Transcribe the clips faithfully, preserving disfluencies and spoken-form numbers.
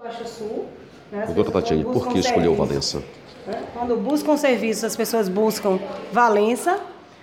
Baixo Sul. Né, Doutora Tatiane, por que escolheu Valença? Né, quando buscam serviços, as pessoas buscam Valença.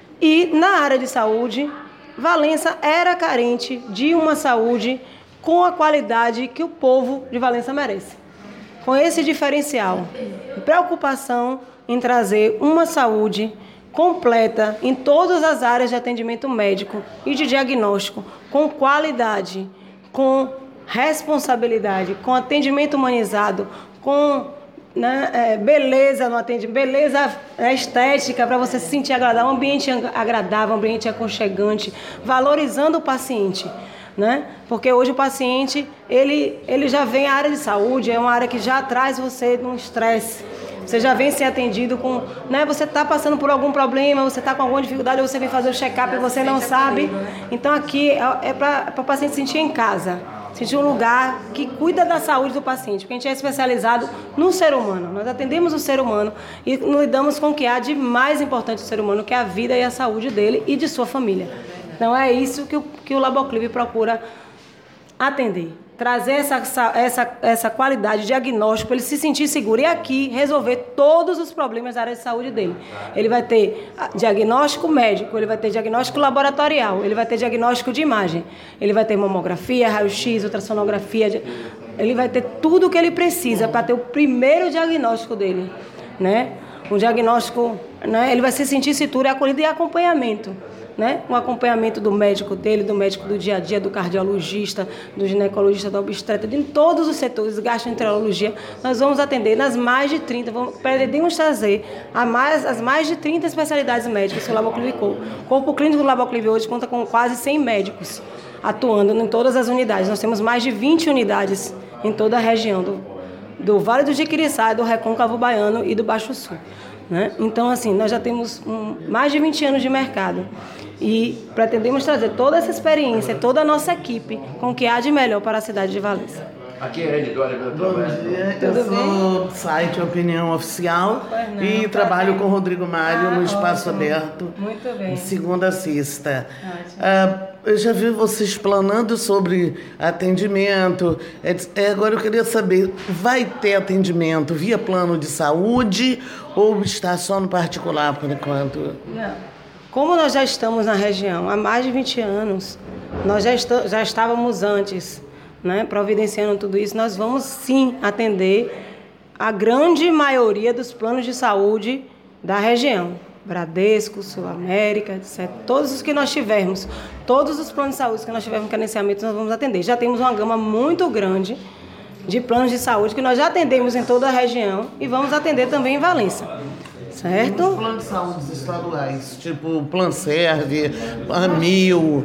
E na área de saúde, Valença era carente de uma saúde com a qualidade que o povo de Valença merece. Com esse diferencial, preocupação em trazer uma saúde completa em todas as áreas de atendimento médico e de diagnóstico, com qualidade, com responsabilidade, com atendimento humanizado, com né, é, beleza no atendimento, beleza estética para você se sentir agradável, um ambiente agradável, um ambiente aconchegante, valorizando o paciente. Né? Porque hoje o paciente, ele, ele já vem à área de saúde, é uma área que já traz você num estresse. Você já vem ser atendido com... Né? Você está passando por algum problema, você está com alguma dificuldade, você vem fazer o check-up e você não sabe. Então aqui é para o paciente sentir em casa, sentir um lugar que cuida da saúde do paciente, porque a gente é especializado no ser humano. Nós atendemos o ser humano e lidamos com o que há de mais importante do ser humano, que é a vida e a saúde dele e de sua família. Então é isso que o, que o Laboclinic procura atender. Trazer essa, essa, essa qualidade de diagnóstico para ele se sentir seguro e aqui resolver todos os problemas da área de saúde dele. Ele vai ter diagnóstico médico, ele vai ter diagnóstico laboratorial, ele vai ter diagnóstico de imagem, ele vai ter mamografia, raio-x, ultrassonografia, ele vai ter tudo o que ele precisa para ter o primeiro diagnóstico dele, né? Um diagnóstico, né? Ele vai se sentir seguro e acolhido e acompanhamento. Né? Um acompanhamento do médico dele, do médico do dia a dia, do cardiologista, do ginecologista, do obstetra, de todos os setores, gastroenterologia, nós vamos atender nas mais de trinta, vamos, pretendemos trazer a mais, as mais de trinta especialidades médicas que o Laboclinic. O Corpo Clínico do Laboclinic hoje conta com quase cem médicos atuando em todas as unidades. Nós temos mais de vinte unidades em toda a região do, do Vale do Jiquiriçá, do Recôncavo Baiano e do Baixo Sul. Né? Então, assim, nós já temos um, mais de vinte anos de mercado e pretendemos trazer toda essa experiência, toda a nossa equipe com o que há de melhor para a cidade de Valença. Aqui é Redidória, meu Bom dia, eu sou do site Opinião Oficial não, e trabalho com o Rodrigo Mário ah, no Espaço ótimo. Aberto, muito bem. Segunda a sexta. Ah, eu já vi você explanando sobre atendimento, é, agora eu queria saber, vai ter atendimento via plano de saúde ou está só no particular por enquanto? Não. Como nós já estamos na região há mais de vinte anos, nós já, est- já estávamos antes, né, providenciando tudo isso, nós vamos sim atender a grande maioria dos planos de saúde da região. Bradesco, Sul América, etcétera. Todos os que nós tivermos, todos os planos de saúde que nós tivermos credenciamento, nós vamos atender. Já temos uma gama muito grande de planos de saúde que nós já atendemos em toda a região e vamos atender também em Valença. Certo? Os planos de saúde estaduais, tipo Plan Serve, Amil,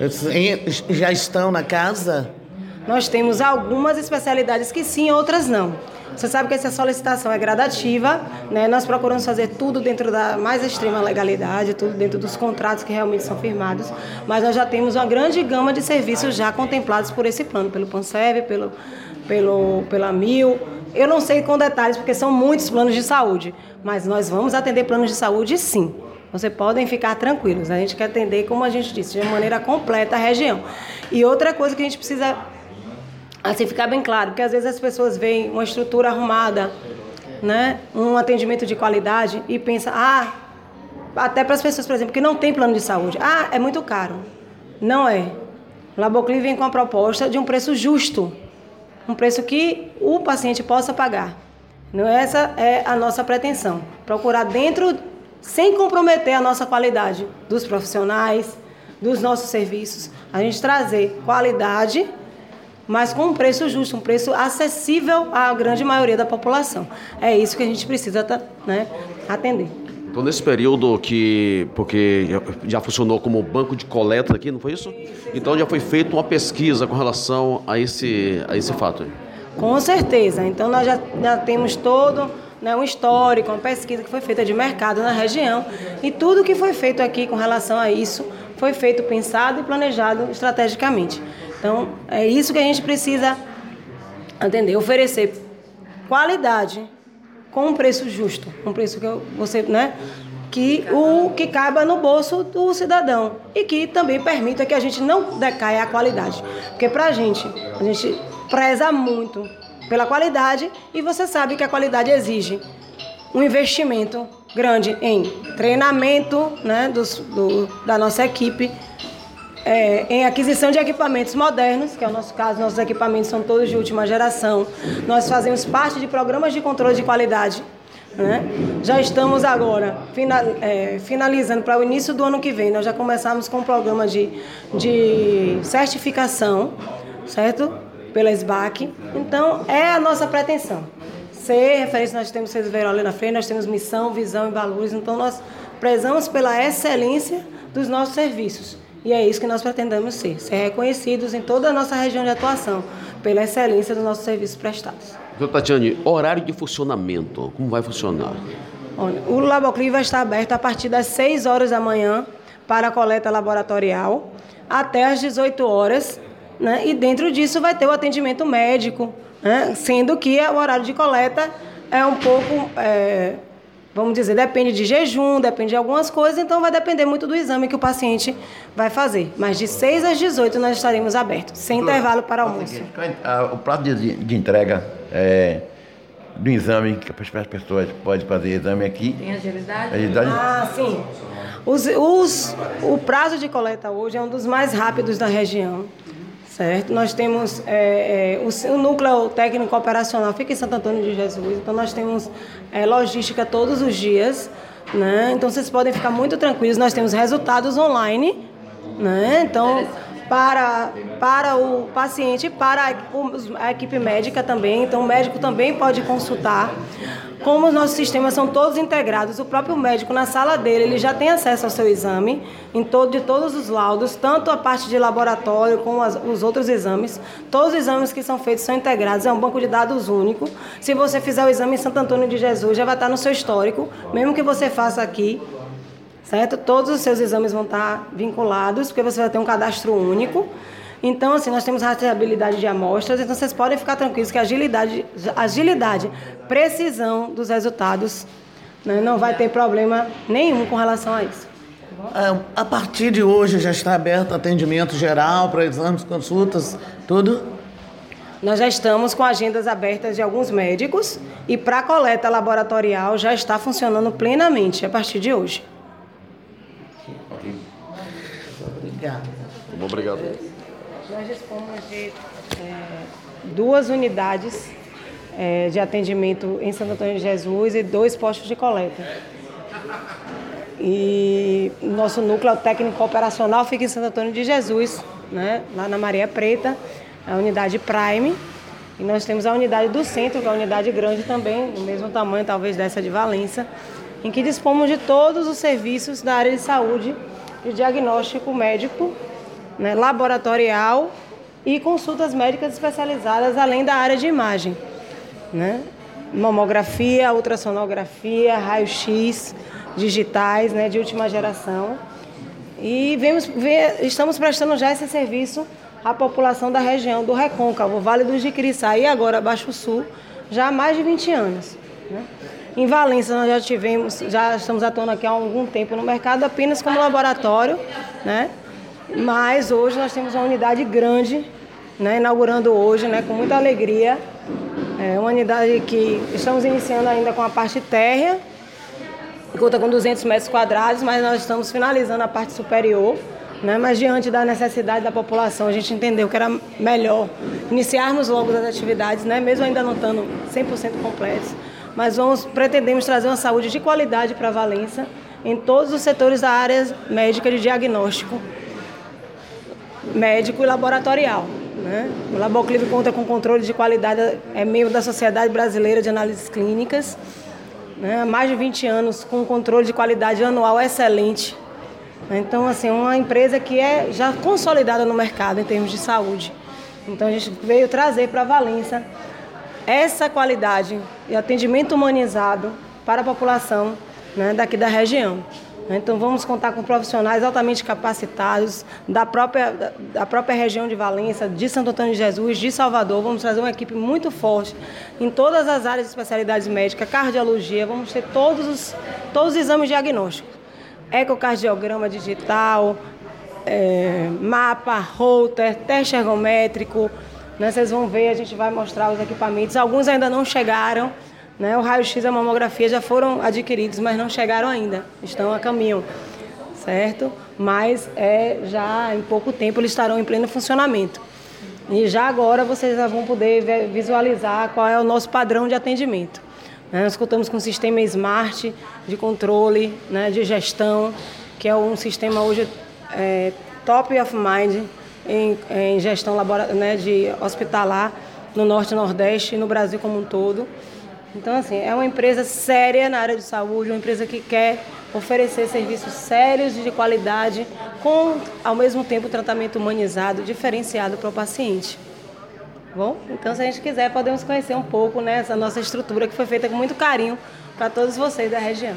já estão na casa? Nós temos algumas especialidades que sim, outras não. Você sabe que essa solicitação é gradativa, né? Nós procuramos fazer tudo dentro da mais extrema legalidade, tudo dentro dos contratos que realmente são firmados, mas nós já temos uma grande gama de serviços já contemplados por esse plano, pelo Panserv, pelo, pelo, pela Amil. Eu não sei com detalhes, porque são muitos planos de saúde, mas nós vamos atender planos de saúde sim. Vocês podem ficar tranquilos, a gente quer atender, como a gente disse, de maneira completa a região. E outra coisa que a gente precisa, assim, ficar bem claro, porque às vezes as pessoas veem uma estrutura arrumada, né, um atendimento de qualidade e pensam, ah, até para as pessoas, por exemplo, que não tem plano de saúde, ah, é muito caro. Não é. O Laboclinic vem com a proposta de um preço justo. Um preço que o paciente possa pagar. Não, essa é a nossa pretensão. Procurar dentro, sem comprometer a nossa qualidade dos profissionais, dos nossos serviços. A gente trazer qualidade, mas com um preço justo, um preço acessível à grande maioria da população. É isso que a gente precisa, né, atender. Então, nesse período que, porque já funcionou como banco de coleta aqui, não foi isso? Então, já foi feita uma pesquisa com relação a esse, a esse fato. Com certeza. Então, nós já, já temos todo, né, um histórico, uma pesquisa que foi feita de mercado na região. E tudo que foi feito aqui com relação a isso foi feito, pensado e planejado estrategicamente. Então, é isso que a gente precisa atender, oferecer qualidade com um preço justo, um preço que você, né, que o que caiba no bolso do cidadão e que também permita que a gente não decaia a qualidade, porque para a gente, a gente preza muito pela qualidade, e você sabe que a qualidade exige um investimento grande em treinamento, né, dos, do, da nossa equipe, é, em aquisição de equipamentos modernos, que é o nosso caso, nossos equipamentos são todos de última geração. Nós fazemos parte de programas de controle de qualidade, né? Já estamos agora final, é, finalizando para o início do ano que vem. Nós já começamos com um programa de, de certificação, certo? Pela S B A C. Então, é a nossa pretensão. Ser referência, nós temos, vocês viram ali na frente, nós temos missão, visão e valores. Então, nós prezamos pela excelência dos nossos serviços. E é isso que nós pretendemos ser. Ser reconhecidos em toda a nossa região de atuação, pela excelência dos nossos serviços prestados. Doutora Tatiane, horário de funcionamento, como vai funcionar? Olha, o Laboclin vai estar aberto a partir das seis horas da manhã para a coleta laboratorial, até às dezoito horas, né? E dentro disso vai ter o atendimento médico, né? Sendo que o horário de coleta é um pouco, é, vamos dizer, depende de jejum, depende de algumas coisas, então vai depender muito do exame que o paciente vai fazer. Mas de seis às dezoito nós estaremos abertos, sem intervalo para almoço. O prazo de, de entrega é, do exame, que as pessoas podem fazer exame aqui. Tem agilidade? agilidade? Ah, sim. Os, os, o prazo de coleta hoje é um dos mais rápidos da região. Certo? Nós temos é, é, o, o núcleo técnico operacional fica em Santo Antônio de Jesus, então nós temos é, logística todos os dias, né? Então vocês podem ficar muito tranquilos, nós temos resultados online, né? Então para, para o paciente, para a, a equipe médica também, então o médico também pode consultar. Como os nossos sistemas são todos integrados, o próprio médico na sala dele, ele já tem acesso ao seu exame, em todo, de todos os laudos, tanto a parte de laboratório como as, os outros exames. Todos os exames que são feitos são integrados, é um banco de dados único. Se você fizer o exame em Santo Antônio de Jesus, já vai estar no seu histórico, mesmo que você faça aqui, certo? Todos os seus exames vão estar vinculados, porque você vai ter um cadastro único. Então, assim, nós temos rastreabilidade de amostras, então vocês podem ficar tranquilos que a agilidade, agilidade, precisão dos resultados, né, não vai ter problema nenhum com relação a isso. A partir de hoje já está aberto atendimento geral para exames, consultas, tudo? Nós já estamos com agendas abertas de alguns médicos e para a coleta laboratorial já está funcionando plenamente a partir de hoje. Obrigado. Obrigado. Nós dispomos de é, duas unidades é, de atendimento em Santo Antônio de Jesus e dois postos de coleta. E nosso núcleo técnico operacional fica em Santo Antônio de Jesus, né, lá na Maria Preta, a unidade Prime. E nós temos a unidade do centro, que é a unidade grande também, do mesmo tamanho talvez dessa de Valença, em que dispomos de todos os serviços da área de saúde, de diagnóstico médico, né, laboratorial e consultas médicas especializadas, além da área de imagem, né? Mamografia, ultrassonografia, raio-x, digitais, né, de última geração. E vemos, vê, estamos prestando já esse serviço à população da região do Recôncavo, Vale do Jiquiriçá e agora Baixo Sul, já há mais de vinte anos. Né? Em Valença nós já tivemos, já estamos atuando aqui há algum tempo no mercado apenas como laboratório, né? Mas hoje nós temos uma unidade grande, né, inaugurando hoje, né, com muita alegria. É uma unidade que estamos iniciando ainda com a parte térrea, conta com duzentos metros quadrados, mas nós estamos finalizando a parte superior, né, mas diante da necessidade da população, a gente entendeu que era melhor iniciarmos logo as atividades, né, mesmo ainda não estando cem por cento completos, mas vamos, pretendemos trazer uma saúde de qualidade para Valença em todos os setores da área médica de diagnóstico, médico e laboratorial. Né? O Laboclin conta com controle de qualidade, é membro da Sociedade Brasileira de Análises Clínicas, né? Há mais de vinte anos com controle de qualidade anual excelente. Então, assim, uma empresa que é já consolidada no mercado em termos de saúde. Então, a gente veio trazer para Valença essa qualidade e atendimento humanizado para a população, né, daqui da região. Então vamos contar com profissionais altamente capacitados da própria, da, da própria região de Valença, de Santo Antônio de Jesus, de Salvador. Vamos trazer uma equipe muito forte em todas as áreas de especialidades médicas, cardiologia, vamos ter todos os, todos os exames diagnósticos. Ecocardiograma digital, é, mapa, holter, teste ergométrico, né? Vocês vão ver, a gente vai mostrar os equipamentos. Alguns ainda não chegaram, né? O raio-x e a mamografia já foram adquiridos, mas não chegaram ainda. Estão a caminho, certo? Mas é, já em pouco tempo eles estarão em pleno funcionamento. E já agora vocês já vão poder visualizar qual é o nosso padrão de atendimento. Né? Nós contamos com um sistema Smart de controle, né, de gestão, que é um sistema hoje é, top of mind em, em gestão labora, né, de hospitalar no Norte e Nordeste e no Brasil como um todo. Então, assim, é uma empresa séria na área de saúde, uma empresa que quer oferecer serviços sérios e de qualidade, com, ao mesmo tempo, tratamento humanizado, diferenciado para o paciente. Bom, então, se a gente quiser, podemos conhecer um pouco, né, essa nossa estrutura que foi feita com muito carinho para todos vocês da região.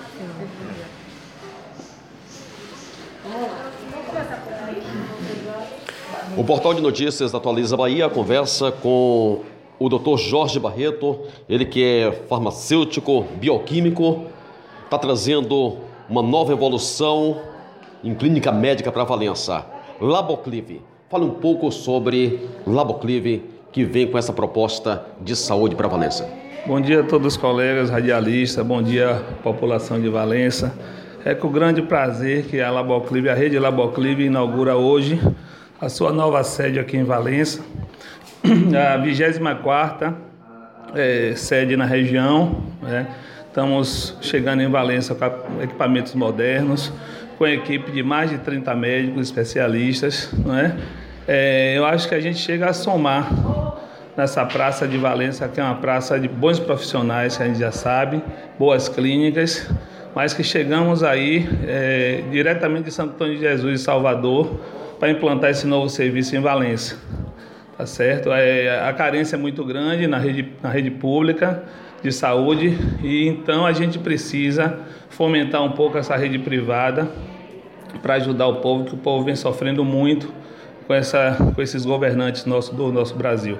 O Portal de Notícias da Atualiza Bahia conversa com o doutor Jorge Barreto, ele que é farmacêutico, bioquímico, está trazendo uma nova evolução em clínica médica para Valença. Laboclive. Fale um pouco sobre Laboclive, que vem com essa proposta de saúde para Valença. Bom dia a todos os colegas radialistas, bom dia população de Valença. É com grande prazer que a Laboclive, a rede Laboclive, inaugura hoje a sua nova sede aqui em Valença, a vigésima quarta é, sede na região, né? Estamos chegando em Valença com equipamentos modernos, com equipe de mais de trinta médicos especialistas, não é? É, eu acho que a gente chega a somar nessa praça de Valença, que é uma praça de bons profissionais, que a gente já sabe, boas clínicas, mas que chegamos aí é, diretamente de Santo Antônio de Jesus e Salvador para implantar esse novo serviço em Valença. Tá certo? É, a carência é muito grande na rede, na rede pública de saúde, e então a gente precisa fomentar um pouco essa rede privada para ajudar o povo, que o povo vem sofrendo muito com, essa, com esses governantes nosso, do nosso Brasil.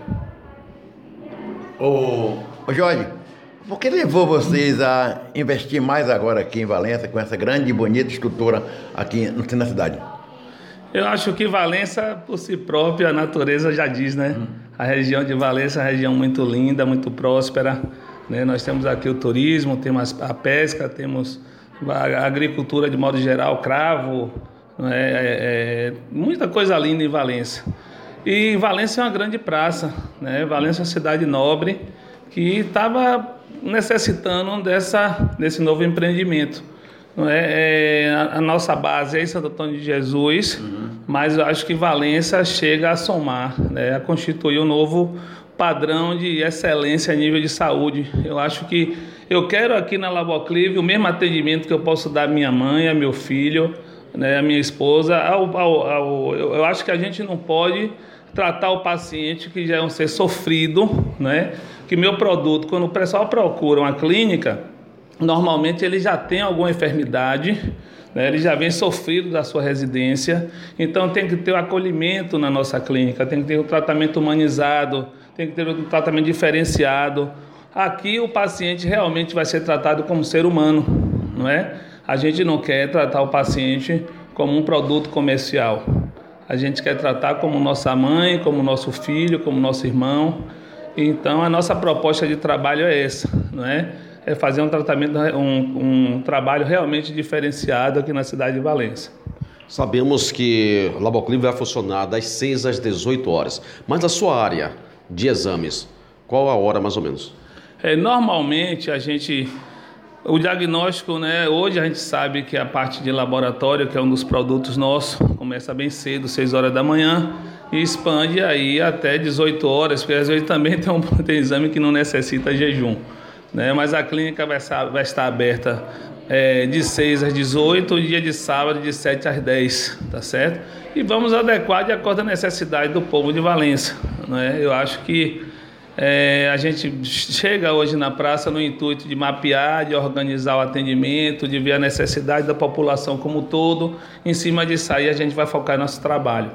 Ô, ô Jorge, por que levou vocês a investir mais agora aqui em Valença, com essa grande e bonita estrutura aqui na cidade? Eu acho que Valença, por si própria, a natureza já diz, né? Hum. A região de Valença é uma região muito linda, muito próspera, né? Nós temos aqui o turismo, temos a pesca, temos a agricultura de modo geral, cravo, né? é, é, muita coisa linda em Valença. E Valença é uma grande praça, né? Valença é uma cidade nobre que estava necessitando dessa, desse novo empreendimento. Não é, é, a, a nossa base é em Santo Antônio de Jesus, uhum. Mas eu acho que Valença chega a somar, né, a constituir um novo padrão de excelência a nível de saúde. Eu acho que eu quero aqui na Laboclive o mesmo atendimento que eu posso dar à minha mãe, ao meu filho, né, à minha esposa. Ao, ao, ao, eu, eu acho que a gente não pode tratar o paciente que já é um ser sofrido, né, que meu produto, quando o pessoal procura uma clínica, normalmente ele já tem alguma enfermidade, né? Ele já vem sofrido da sua residência, então tem que ter o acolhimento na nossa clínica, tem que ter um tratamento humanizado, tem que ter um tratamento diferenciado. Aqui o paciente realmente vai ser tratado como ser humano, não é? A gente não quer tratar o paciente como um produto comercial. A gente quer tratar como nossa mãe, como nosso filho, como nosso irmão. Então a nossa proposta de trabalho é essa, não é? É fazer um tratamento, um, um trabalho realmente diferenciado aqui na cidade de Valença. Sabemos que o Laboclive vai funcionar das seis às dezoito horas, mas a sua área de exames, qual a hora mais ou menos? É, normalmente a gente, o diagnóstico, né, hoje a gente sabe que a parte de laboratório, que é um dos produtos nossos, começa bem cedo, seis horas da manhã, e expande aí até dezoito horas, porque às vezes também tem um tem exame que não necessita jejum. Né, mas a clínica vai estar, vai estar aberta é, de seis às dezoito, dia de sábado de sete às dez, tá certo? E vamos adequar de acordo com a necessidade do povo de Valença. Né? Eu acho que é, a gente chega hoje na praça no intuito de mapear, de organizar o atendimento, de ver a necessidade da população como um todo. Em cima disso aí a gente vai focar nosso trabalho.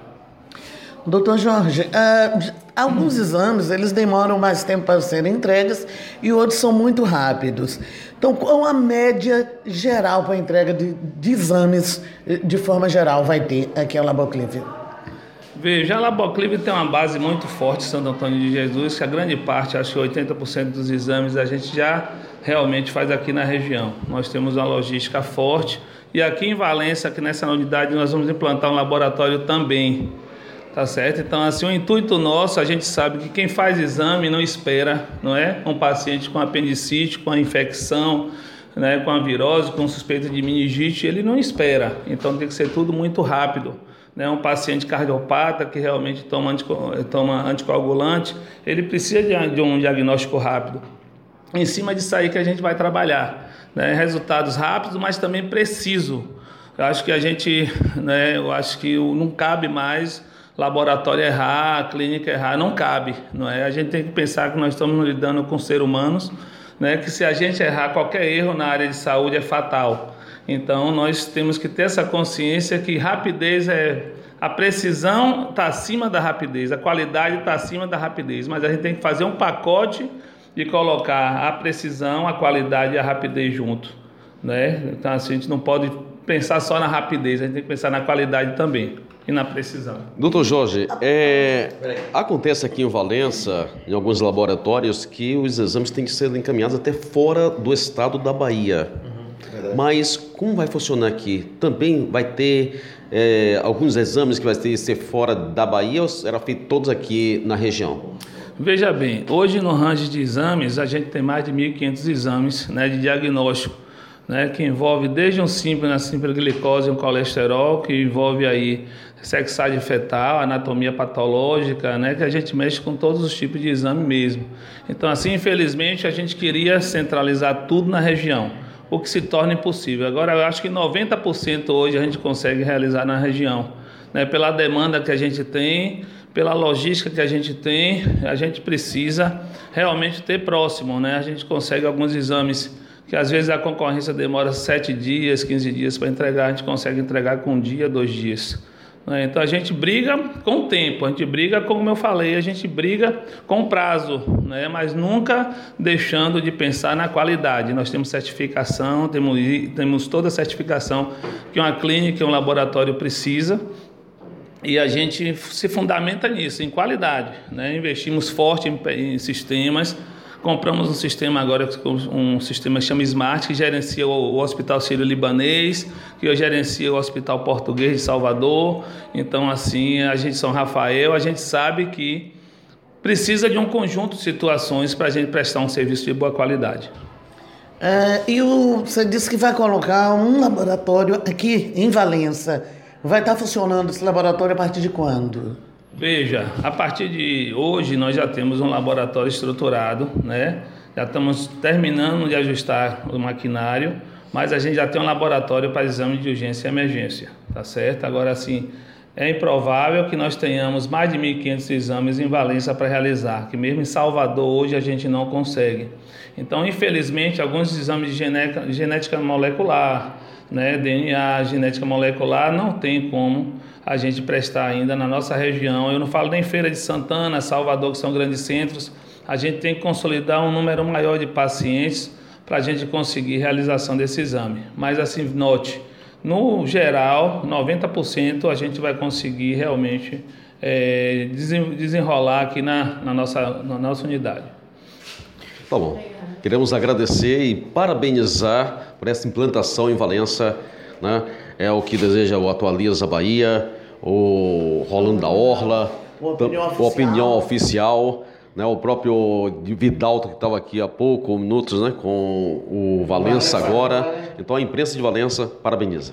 Doutor Jorge, uh, alguns exames eles demoram mais tempo para serem entregues e outros são muito rápidos. Então, qual a média geral para a entrega de, de exames de forma geral vai ter aqui a Laboclive? Veja, a Laboclive tem uma base muito forte em Santo Antônio de Jesus, que a grande parte, acho que oitenta por cento dos exames a gente já realmente faz aqui na região. Nós temos uma logística forte e aqui em Valença, aqui nessa unidade, nós vamos implantar um laboratório também, tá certo? Então, assim, o intuito nosso, a gente sabe que quem faz exame não espera, não é? Um paciente com apendicite, com a infecção, né, com a virose, com suspeita de meningite, ele não espera. Então, tem que ser tudo muito rápido. Né? Um paciente cardiopata que realmente toma, antico, toma anticoagulante, ele precisa de, de um diagnóstico rápido. Em cima disso aí que a gente vai trabalhar. Né? Resultados rápidos, mas também preciso. Eu acho que a gente, né, eu acho que não cabe mais laboratório errar, clínica errar, não cabe. Não é? A gente tem que pensar que nós estamos lidando com seres humanos, né, que se a gente errar qualquer erro na área de saúde é fatal. Então nós temos que ter essa consciência que rapidez é... A precisão está acima da rapidez, a qualidade está acima da rapidez, mas a gente tem que fazer um pacote e colocar a precisão, a qualidade e a rapidez junto. Né? Então assim, a gente não pode pensar só na rapidez, a gente tem que pensar na qualidade também e na precisão. Doutor Jorge, é, acontece aqui em Valença, em alguns laboratórios, que os exames têm que ser encaminhados até fora do estado da Bahia. Uhum, mas como vai funcionar aqui? Também vai ter é, alguns exames que vai ter que ser fora da Bahia ou será feito todos aqui na região? Veja bem, hoje no range de exames a gente tem mais de mil e quinhentos exames, né, de diagnóstico, né, que envolve desde um simples, uma simples glicose e um colesterol, que envolve aí sexagem fetal, anatomia patológica, né, que a gente mexe com todos os tipos de exame mesmo. Então, assim, infelizmente, a gente queria centralizar tudo na região, o que se torna impossível. Agora, eu acho que noventa por cento hoje a gente consegue realizar na região, né, pela demanda que a gente tem, pela logística que a gente tem, a gente precisa realmente ter próximo, né, a gente consegue alguns exames que às vezes a concorrência demora sete dias, quinze dias para entregar, a gente consegue entregar com um dia, dois dias. Então a gente briga com o tempo, a gente briga, como eu falei, a gente briga com o prazo, né? Mas nunca deixando de pensar na qualidade. Nós temos certificação, temos, temos toda a certificação que uma clínica, um laboratório precisa, e a gente se fundamenta nisso, em qualidade, né? Investimos forte em, em sistemas. Compramos um sistema agora, um sistema que chama Smart, que gerencia o Hospital Sírio-Libanês, que gerencia o Hospital Português de Salvador. Então, assim, a gente, São Rafael, a gente sabe que precisa de um conjunto de situações para a gente prestar um serviço de boa qualidade. É, e o, você disse que vai colocar um laboratório aqui em Valença. Vai estar funcionando esse laboratório a partir de quando? Veja, a partir de hoje nós já temos um laboratório estruturado, né? Já estamos terminando de ajustar o maquinário, mas a gente já tem um laboratório para exame de urgência e emergência, tá certo? Agora, assim, é improvável que nós tenhamos mais de mil e quinhentos exames em Valença para realizar, que mesmo em Salvador hoje a gente não consegue. Então, infelizmente, alguns exames de genética, genética molecular, né, D N A, genética molecular, não tem como a gente prestar ainda na nossa região. Eu não falo nem Feira de Santana, Salvador, que são grandes centros. A gente tem que consolidar um número maior de pacientes para a gente conseguir realização desse exame. Mas assim, note, no geral, noventa por cento a gente vai conseguir realmente é, desenrolar aqui na, na, nossa, na nossa unidade. Tá bom. Queremos agradecer e parabenizar por essa implantação em Valença, né? É o que deseja o Atualiza Bahia, o Rolando da Orla, o Opinião o Oficial, Opinião Oficial, né? O próprio Vidalto, que estava aqui há pouco minutos, né? Com o Valença agora. Então a imprensa de Valença parabeniza.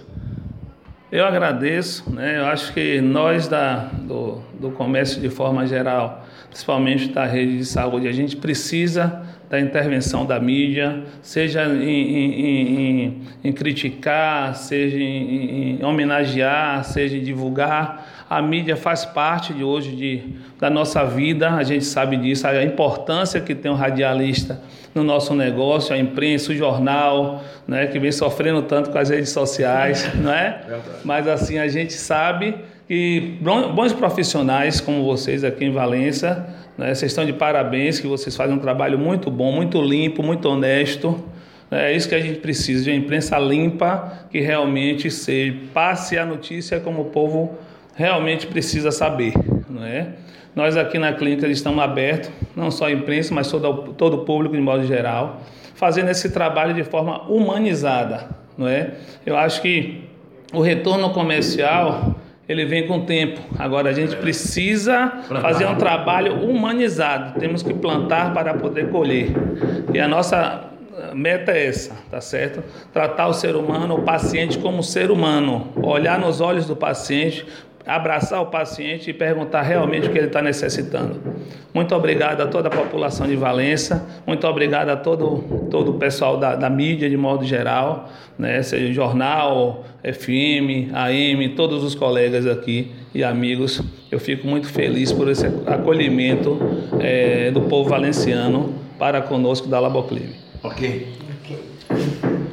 Eu agradeço, né? Eu acho que nós da, do, do comércio de forma geral, principalmente da rede de saúde, a gente precisa da intervenção da mídia, seja em, em, em, em criticar, seja em, em homenagear, seja em divulgar. A mídia faz parte de hoje de, da nossa vida, a gente sabe disso, a importância que tem o radialista no nosso negócio, a imprensa, o jornal, né, que vem sofrendo tanto com as redes sociais, não é? Mas assim, a gente sabe que bons profissionais como vocês aqui em Valença, né, vocês estão de parabéns, que vocês fazem um trabalho muito bom, muito limpo, muito honesto. É isso que a gente precisa, de uma imprensa limpa, que realmente se passe a notícia como o povo realmente precisa saber, não é? Nós aqui na clínica estamos abertos, não só a imprensa, mas todo, todo o público de modo geral, fazendo esse trabalho de forma humanizada, não é? Eu acho que o retorno comercial, ele vem com o tempo. Agora a gente precisa fazer um trabalho humanizado. Temos que plantar para poder colher. E a nossa meta é essa, tá certo? Tratar o ser humano, o paciente como ser humano, olhar nos olhos do paciente, abraçar o paciente e perguntar realmente o que ele está necessitando. Muito obrigado a toda a população de Valença, muito obrigado a todo, todo o pessoal da, da mídia de modo geral, né? Seja jornal, F M, A M, todos os colegas aqui e amigos. Eu fico muito feliz por esse acolhimento é, do povo valenciano para conosco da Laboclinic. Ok.